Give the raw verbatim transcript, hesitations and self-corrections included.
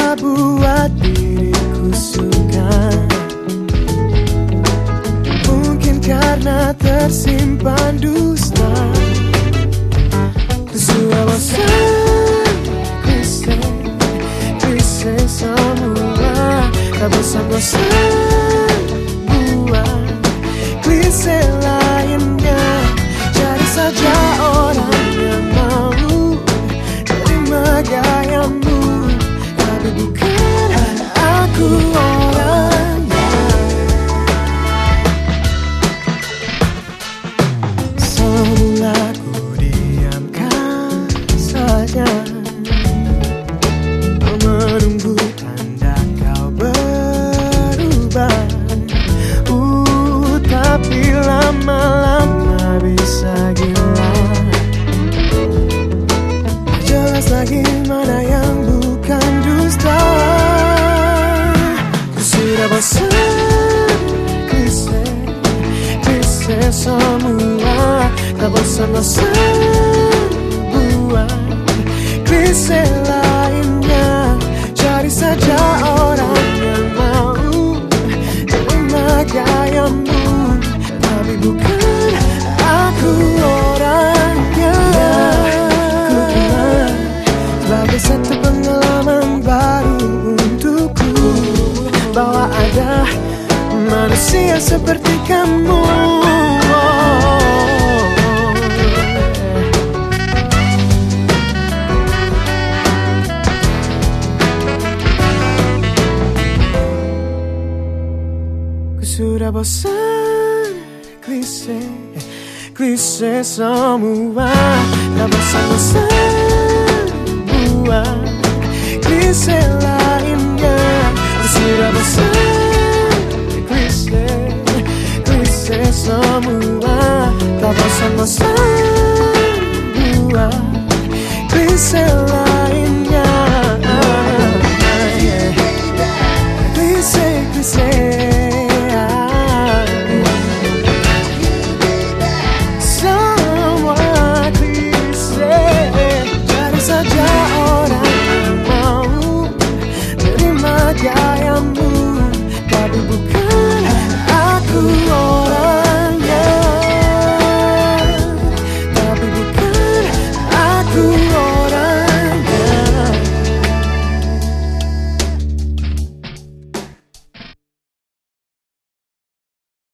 bisa buat diriku suka. Mungkin karena tersimpan dusta. Ku sudah bosan klise, klise semua. Tak bosan-bosan buat klise lainnya. Cari saja orang yang mau terima gayamu, tapi bukan aku orangnya. Semula ku diamkan saja, menunggu tanda kau berubah. Uh, tapi lama-lama bisa gila. Jelas lagi mana yang bukan dusta. Ku sudah bosan klise, klise semua. Tak bosan-bosan buat klise lainnya. Cari saja orang yang mau terima gayamu, tapi bukan aku orangnya. Ku kenal sebagai satu pengalaman baru untukku, bahwa ada manusia seperti kamu. Sudah bosan klise, klise semua. Tak bosan-bosan